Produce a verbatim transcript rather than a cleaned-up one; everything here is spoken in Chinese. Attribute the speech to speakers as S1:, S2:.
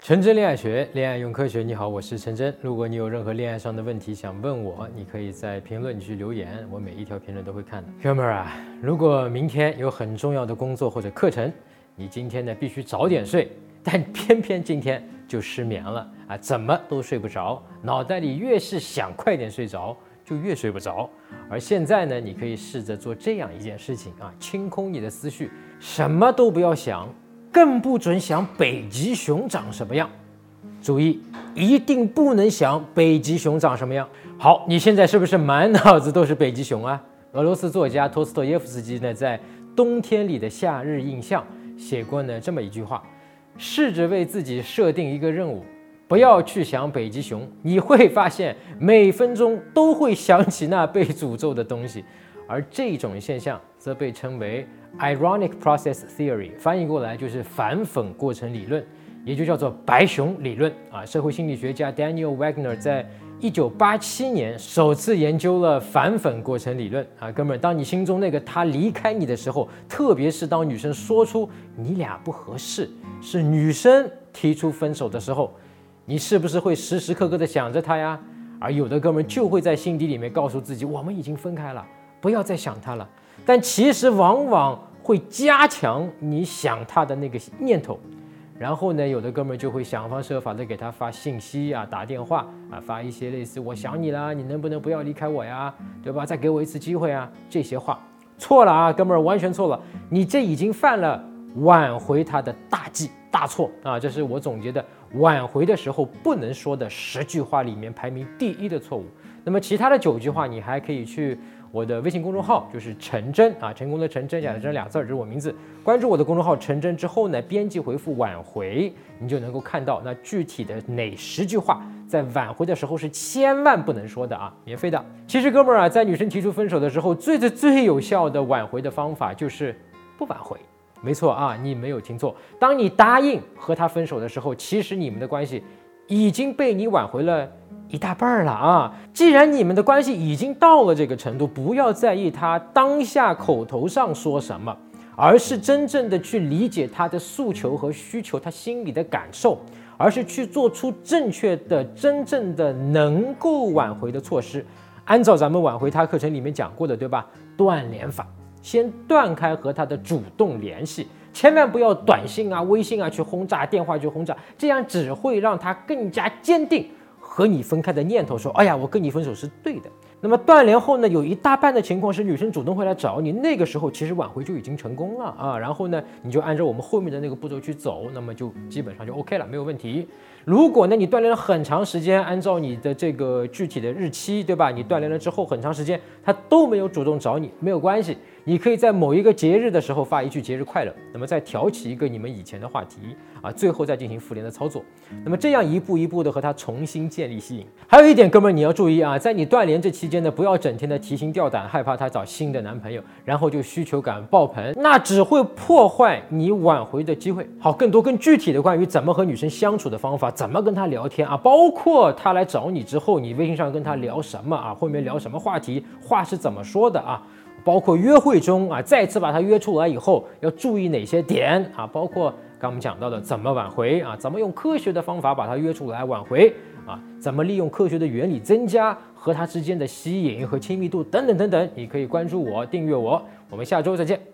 S1: 陈真恋爱学，恋爱用科学。你好，我是陈真。如果你有任何恋爱上的问题想问我，你可以在评论区留言，我每一条评论都会看的。哥们儿啊，如果明天有很重要的工作或者课程，你今天呢必须早点睡，但偏偏今天就失眠了啊，怎么都睡不着，脑袋里越是想快点睡着，就越睡不着。而现在呢，你可以试着做这样一件事情啊，清空你的思绪，什么都不要想。更不准想北极熊长什么样，注意，一定不能想北极熊长什么样。好，你现在是不是满脑子都是北极熊啊？俄罗斯作家托斯托耶夫斯基呢，在《冬天里的夏日印象》写过呢这么一句话：试着为自己设定一个任务，不要去想北极熊，你会发现每分钟都会想起那被诅咒的东西。而这种现象则被称为 ironic process theory， 翻译过来就是反讽过程理论，也就叫做白熊理论啊。社会心理学家 Daniel Wagner 在一九八七年首次研究了反讽过程理论啊。哥们儿，当你心中那个他离开你的时候，特别是当女生说出你俩不合适，是女生提出分手的时候，你是不是会时时刻刻的想着她呀？而有的哥们儿就会在心底里面告诉自己，我们已经分开了，不要再想他了，但其实往往会加强你想他的那个念头。然后呢，有的哥们儿就会想方设法的给他发信息啊，打电话啊，发一些类似我想你啦，你能不能不要离开我呀，对吧？再给我一次机会啊，这些话错了啊，哥们儿，完全错了，你这已经犯了挽回他的大忌大错啊！这是我总结的挽回的时候不能说的十句话里面排名第一的错误。那么其他的九句话，你还可以去我的微信公众号，就是陈真啊，成功的陈真，假的真俩字，这是我名字。关注我的公众号陈真之后呢，编辑回复挽回，你就能够看到那具体的哪十句话在挽回的时候是千万不能说的啊，免费的。其实哥们儿啊，在女生提出分手的时候，最最最有效的挽回的方法就是不挽回。没错啊，你没有听错。当你答应和他分手的时候，其实你们的关系已经被你挽回了一大半了啊！既然你们的关系已经到了这个程度，不要在意他当下口头上说什么，而是真正的去理解他的诉求和需求，他心里的感受，而是去做出正确的、真正的能够挽回的措施。按照咱们挽回他课程里面讲过的，对吧？断联法。先断开和他的主动联系，千万不要短信啊、微信啊去轰炸，电话去轰炸，这样只会让他更加坚定和你分开的念头，说哎呀，我跟你分手是对的。那么断联后呢，有一大半的情况是女生主动会来找你，那个时候其实挽回就已经成功了啊。然后呢，你就按照我们后面的那个步骤去走，那么就基本上就 OK 了，没有问题。如果呢你断联了很长时间，按照你的这个具体的日期，对吧？你断联了之后很长时间，他都没有主动找你，没有关系，你可以在某一个节日的时候发一句节日快乐，那么再挑起一个你们以前的话题啊，最后再进行复联的操作。那么这样一步一步的和他重新建立吸引。还有一点，哥们儿你要注意啊，在你断联这期间呢，不要整天的提心吊胆，害怕他找新的男朋友，然后就需求感爆棚，那只会破坏你挽回的机会。好，更多更具体的关于怎么和女生相处的方法，怎么跟她聊天啊，包括她来找你之后，你微信上跟她聊什么啊，后面聊什么话题，话是怎么说的啊，包括约会中啊，再次把她约出来以后要注意哪些点啊，包括刚我们讲到的怎么挽回啊，怎么用科学的方法把她约出来挽回啊，怎么利用科学的原理增加和她之间的吸引和亲密度等等等等，你可以关注我，订阅我，我们下周再见。